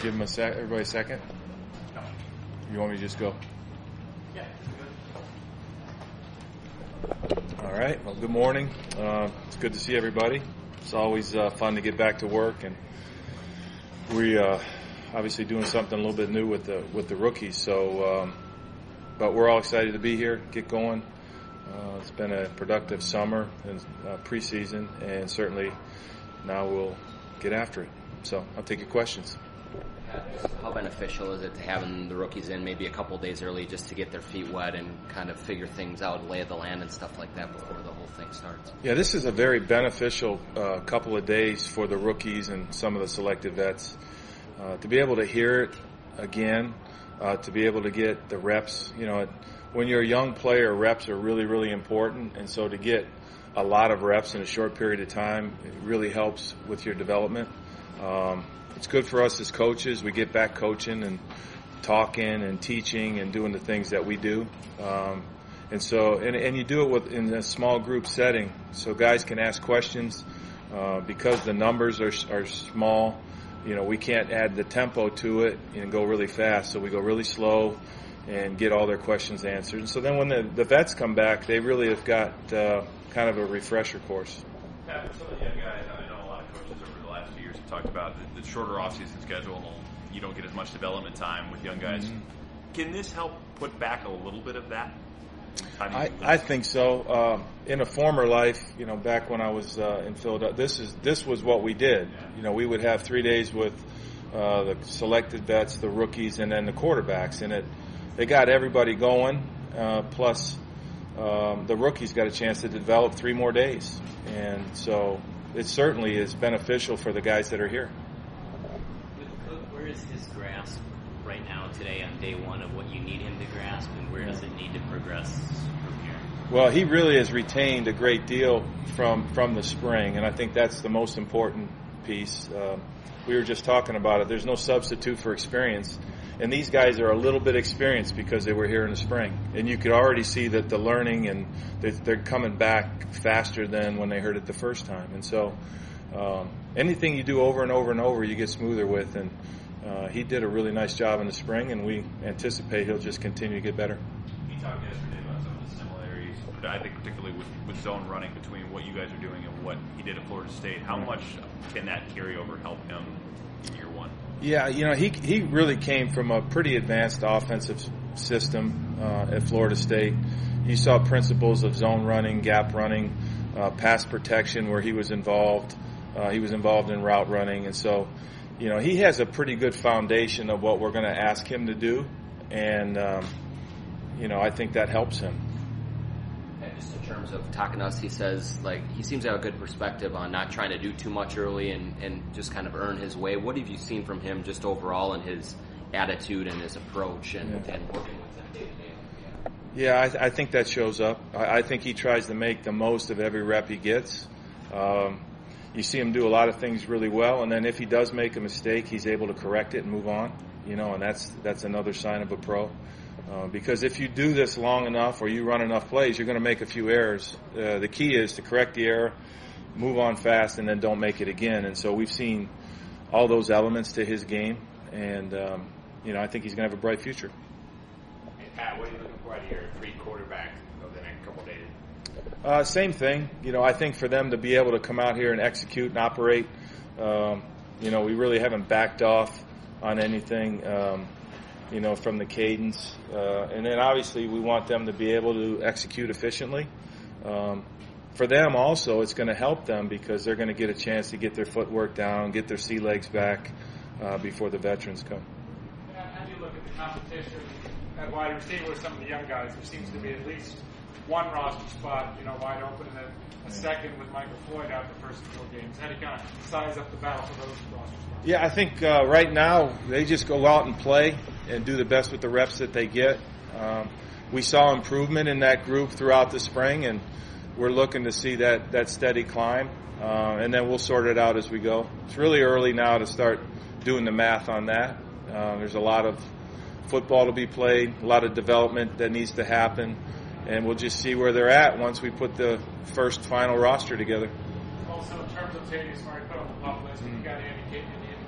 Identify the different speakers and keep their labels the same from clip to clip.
Speaker 1: give them everybody a second? You want me to just go?
Speaker 2: Yeah.
Speaker 1: All right. Well, good morning. It's good to see everybody. It's always fun to get back to work, and we obviously doing something a little bit new with the rookies. So, but we're all excited to be here, get going. It's been a productive summer and preseason, and certainly now we'll get after it. So I'll take your questions.
Speaker 3: How beneficial is it to having the rookies in maybe a couple of days early just to get their feet wet and kind of figure things out, lay of the land and stuff like that before the whole thing starts?
Speaker 1: Yeah, this is a very beneficial couple of days for the rookies and some of the selected vets. To be able to hear it again, to be able to get the reps. You know, when you're a young player, reps are really, really important. And so to get a lot of reps in a short period of time, it really helps with your development. It's good for us as coaches. We get back coaching and talking and teaching and doing the things that we do. And so, and you do it in a small group setting, so guys can ask questions. Because the numbers are small, you know, we can't add the tempo to it and go really fast. So we go really slow and get all their questions answered. And so then when the vets come back, they really have got kind of a refresher course.
Speaker 2: Pat, for some of the young guys, I know a lot of coaches over the last few years have talked about the shorter off-season schedule. You don't get as much development time with young guys. Mm-hmm. Can this help put back a little bit of that?
Speaker 1: I think so. In a former life, you know, back when I was in Philadelphia, this was what we did. You know, we would have 3 days with the selected vets, the rookies, and then the quarterbacks, and it got everybody going. Plus, the rookies got a chance to develop 3 more days, and so it certainly is beneficial for the guys that are here.
Speaker 4: Where is his grasp right now today on day one of what you need him to grasp, and where does it need to progress from here?
Speaker 1: Well, he really has retained a great deal from the spring, and I think that's the most important piece. We were just talking about it. There's no substitute for experience, and these guys are a little bit experienced because they were here in the spring, and you could already see that the learning and they're coming back faster than when they heard it the first time. And so anything you do over and over and over, you get smoother with, and he did a really nice job in the spring, and we anticipate he'll just continue to get better.
Speaker 2: You talked yesterday about some of the similarities, but I think particularly with zone running between what you guys are doing and what he did at Florida State. How much can that carryover help him in year one?
Speaker 1: Yeah, you know, he really came from a pretty advanced offensive system at Florida State. You saw principles of zone running, gap running, pass protection where he was involved. He was involved in route running, and so, you know, he has a pretty good foundation of what we're going to ask him to do, and, you know, I think that helps him.
Speaker 3: And just in terms of talking to us, he says, like, he seems to have a good perspective on not trying to do too much early and just kind of earn his way. What have you seen from him just overall in his attitude and his approach and working with them day to day?
Speaker 1: Yeah, I think that shows up. I think he tries to make the most of every rep he gets. You see him do a lot of things really well, and then if he does make a mistake, he's able to correct it and move on. You know, and that's another sign of a pro. Because if you do this long enough or you run enough plays, you're going to make a few errors. The key is to correct the error, move on fast, and then don't make it again. And so we've seen all those elements to his game, and you know, I think he's going to have a bright future.
Speaker 2: Hey, Pat, what are you looking for out of your 3 quarterbacks over the next couple of days?
Speaker 1: Same thing. You know, I think for them to be able to come out here and execute and operate, you know, we really haven't backed off on anything, you know, from the cadence. And then obviously we want them to be able to execute efficiently. For them also, it's going to help them because they're going to get a chance to get their footwork down, get their sea legs back before the veterans come.
Speaker 5: How do you look at the competition at wide receiver with some of the young guys? There seems to be at least one roster spot, you know, wide open, and then a second with Michael Floyd out the first 4 games. How do you kind of size up the battle for those roster spots?
Speaker 1: Yeah, I think right now they just go out and play and do the best with the reps that they get. We saw improvement in that group throughout the spring, and we're looking to see that steady climb, and then we'll sort it out as we go. It's really early now to start doing the math on that. There's a lot of football to be played, a lot of development that needs to happen, and we'll just see where they're at once we put the first final roster together.
Speaker 5: Also, in terms of Tadius Murray, put on the pup list, you got any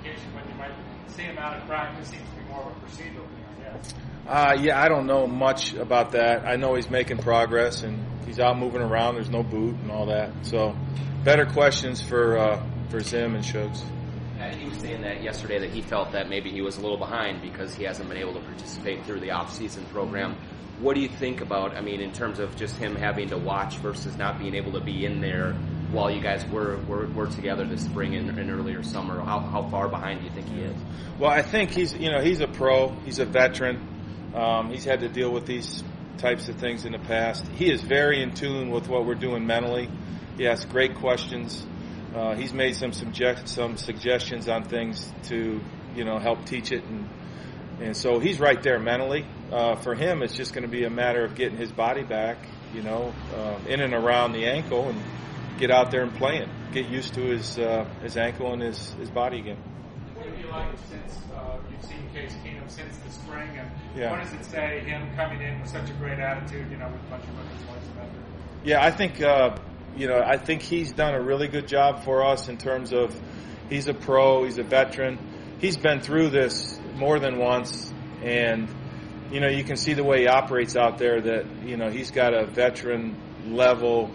Speaker 5: indication when you might see him out of practice? Seems to be more of a procedural thing, I guess.
Speaker 1: Yeah, I don't know much about that. I know he's making progress and he's out moving around. There's no boot and all that. So, better questions for Zim and Shugs.
Speaker 3: He was saying that yesterday that he felt that maybe he was a little behind because he hasn't been able to participate through the off-season program. What do you think about, I mean, in terms of just him having to watch versus not being able to be in there while you guys were together this spring and earlier summer? How far behind do you think he is?
Speaker 1: Well, I think he's a pro. He's a veteran. He's had to deal with these types of things in the past. He is very in tune with what we're doing mentally. He asks great questions. He's made some suggestions on things to, help teach it. And so he's right there mentally. For him, it's just going to be a matter of getting his body back, in and around the ankle and get out there and play it. Get used to his ankle and his body again.
Speaker 5: What have you liked since you've seen Case Keenum since the spring? And
Speaker 1: yeah.
Speaker 5: What does it say, him coming in with such a great attitude, with a bunch of rookies like that?
Speaker 1: Yeah, I think, I think he's done a really good job for us in terms of he's a pro, he's a veteran. He's been through this more than once, and, you can see the way he operates out there that, he's got a veteran level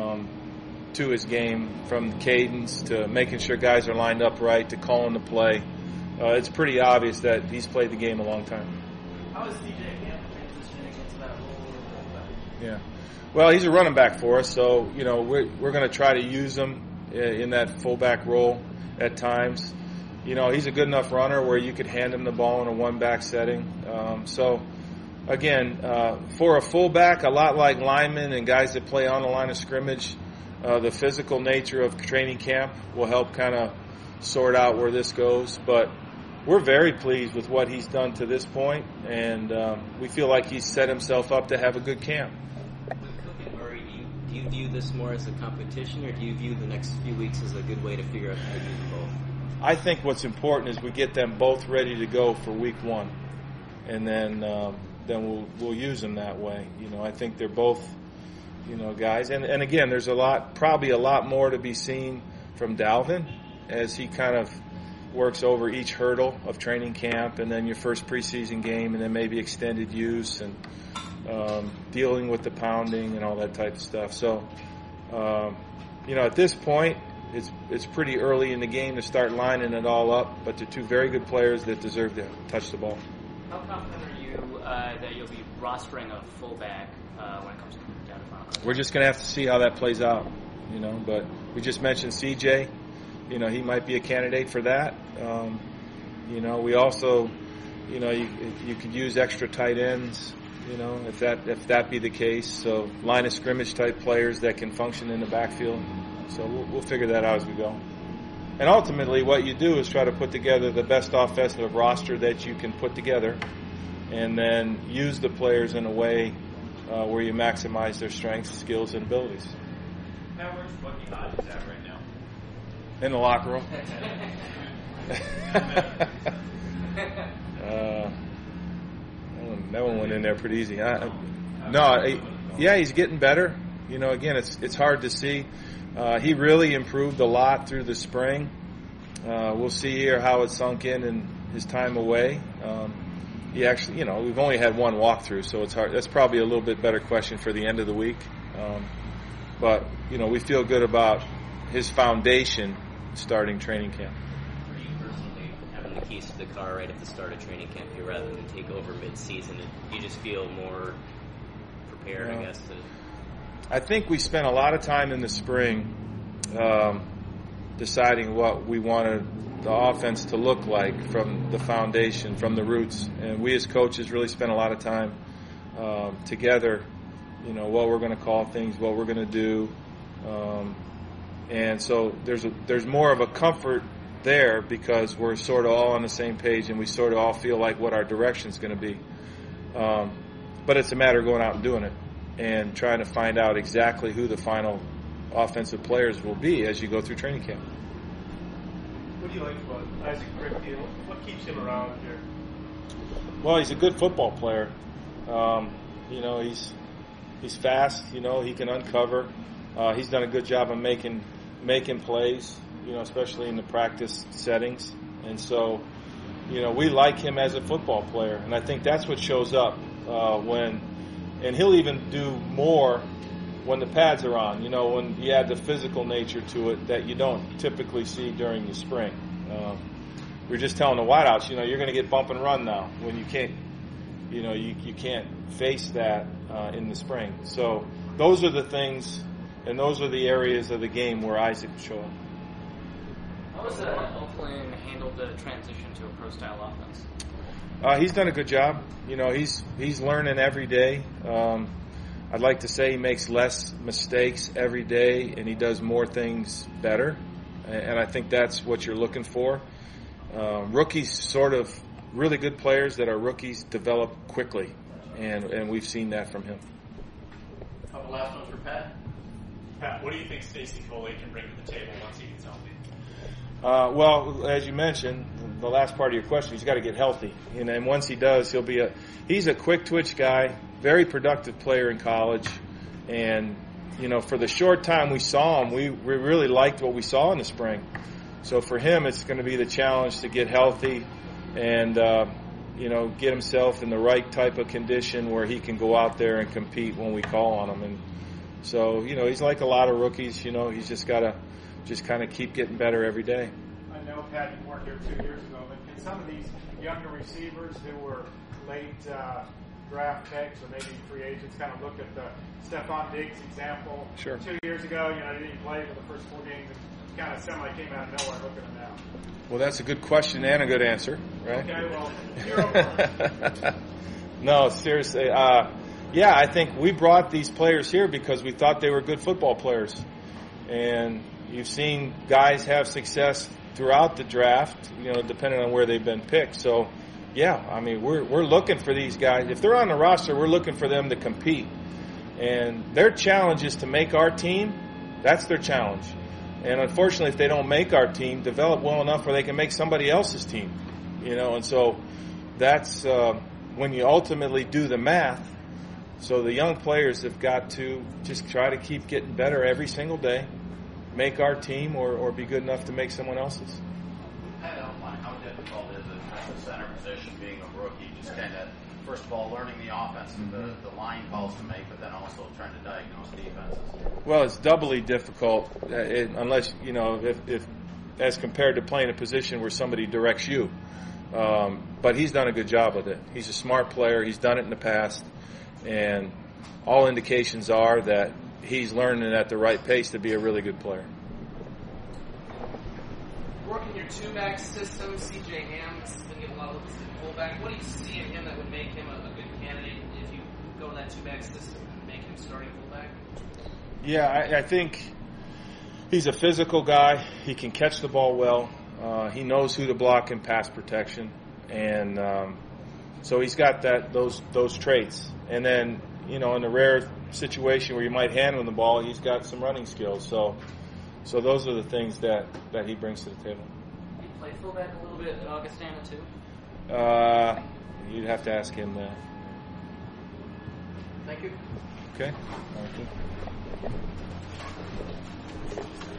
Speaker 1: to his game, from cadence to making sure guys are lined up right to calling the play. It's pretty obvious that he's played the game a long time.
Speaker 6: How is DJ Camp transitioning into that role?
Speaker 1: Yeah. Well, he's a running back for us, so, we're going to try to use him in that fullback role at times. He's a good enough runner where you could hand him the ball in a one-back setting. So, again, for a fullback, a lot like linemen and guys that play on the line of scrimmage, the physical nature of training camp will help kind of sort out where this goes. But we're very pleased with what he's done to this point, and we feel like he's set himself up to have a good camp.
Speaker 4: Do you view this more as a competition, or do you view the next few weeks as a good way to figure out how to use them both?
Speaker 1: I think what's important is we get them both ready to go for week one, and then we'll use them that way. I think they're both, guys. And again, there's probably a lot more to be seen from Dalvin as he kind of works over each hurdle of training camp, and then your first preseason game, and then maybe extended use and dealing with the pounding and all that type of stuff. So, at this point, it's pretty early in the game to start lining it all up, but they're two very good players that deserve to touch the ball.
Speaker 6: How confident are you that you'll be rostering a fullback when it comes down to final contact?
Speaker 1: We're just going to have to see how that plays out, but we just mentioned CJ. He might be a candidate for that. We also, you could use extra tight ends, if that be the case. So line of scrimmage type players that can function in the backfield. So we'll figure that out as we go. And ultimately, what you do is try to put together the best offensive roster that you can put together, and then use the players in a way where you maximize their strengths, skills, and abilities.
Speaker 2: Now, where's Bucky Hodges at right now?
Speaker 1: In the locker room. That one went in there pretty easy. He's getting better. Again, it's hard to see. He really improved a lot through the spring. We'll see here how it sunk in his time away. He actually, we've only had one walkthrough, so it's hard. That's probably a little bit better question for the end of the week. But we feel good about his foundation starting training camp.
Speaker 4: For you personally, having the keys to the car right at the start of training camp here rather than take over mid-season, you just feel more prepared, I guess, to...
Speaker 1: I think we spent a lot of time in the spring deciding what we wanted the offense to look like from the foundation, from the roots. And we as coaches really spent a lot of time together, what we're going to call things, what we're going to do. And so there's more of a comfort there because we're sort of all on the same page and we sort of all feel like what our direction's going to be. But it's a matter of going out and doing it and trying to find out exactly who the final offensive players will be as you go through training camp.
Speaker 7: What do you like about Isaac Brickfield? What keeps him around here?
Speaker 1: Well, he's a good football player. He's fast. He can uncover. He's done a good job of making plays. Especially in the practice settings. And so, we like him as a football player, and I think that's what shows up and he'll even do more when the pads are on, when you add the physical nature to it that you don't typically see during the spring. We're just telling the wideouts, you're going to get bump and run now when you can't, you can't face that in the spring. So those are the things, and those are the areas of the game where Isaac will show up.
Speaker 6: How has Oakland handled the transition to a pro-style offense?
Speaker 1: He's done a good job. He's learning every day. I'd like to say he makes less mistakes every day, and he does more things better. And I think that's what you're looking for. Rookies, sort of really good players that are rookies, develop quickly, and we've seen that from him.
Speaker 8: A couple last ones for Pat.
Speaker 7: Pat, what do you think Stacy Coley can bring to the table once he gets healthy?
Speaker 1: Well, as you mentioned, the last part of your question, he's got to get healthy. And once he does, he's a quick twitch guy, very productive player in college. And, for the short time we saw him, we really liked what we saw in the spring. So for him, it's going to be the challenge to get healthy and, get himself in the right type of condition where he can go out there and compete when we call on him. And so, he's like a lot of rookies, he's just got to kind of keep getting better every day.
Speaker 5: I know, Pat, you weren't here 2 years ago, but can some of these younger receivers who were late draft picks or maybe free agents kind of look at the Stephon Diggs example?
Speaker 1: Sure.
Speaker 5: 2 years ago, he didn't play for the first 4 games and kind of semi came out of nowhere. Look at him now.
Speaker 1: Well, that's a good question and a good answer, right?
Speaker 5: Okay, well, you're over.
Speaker 1: No, seriously. Yeah, I think we brought these players here because we thought they were good football players. And you've seen guys have success throughout the draft, depending on where they've been picked. So, yeah, we're looking for these guys. If they're on the roster, we're looking for them to compete. And their challenge is to make our team. That's their challenge. And unfortunately, if they don't make our team, develop well enough where they can make somebody else's team. And so that's when you ultimately do the math. So the young players have got to just try to keep getting better every single day, make our team or be good enough to make someone else's.
Speaker 8: Pat outline how difficult is it at the center position being a rookie, just kind of, first of all, learning the offense and the line calls to make, but then also trying to diagnose defenses?
Speaker 1: Well, it's doubly difficult unless, if as compared to playing a position where somebody directs you. But he's done a good job with it. He's a smart player. He's done it in the past. And all indications are that he's learning at the right pace to be a really good player.
Speaker 9: Working your two-back system, C.J. Ham has been getting a lot of looks at fullback. What do you see in him that would make him a good candidate if you go to that two-back system and make him starting fullback?
Speaker 1: Yeah, I think he's a physical guy. He can catch the ball well. He knows who to block in pass protection. And so he's got those traits. And then, in the rare situation where you might hand him the ball, he's got some running skills. So those are the things that he brings to the table.
Speaker 6: He played fullback a little bit at Augustana too?
Speaker 1: You'd have to ask him that.
Speaker 9: Thank you.
Speaker 1: Okay. Thank you.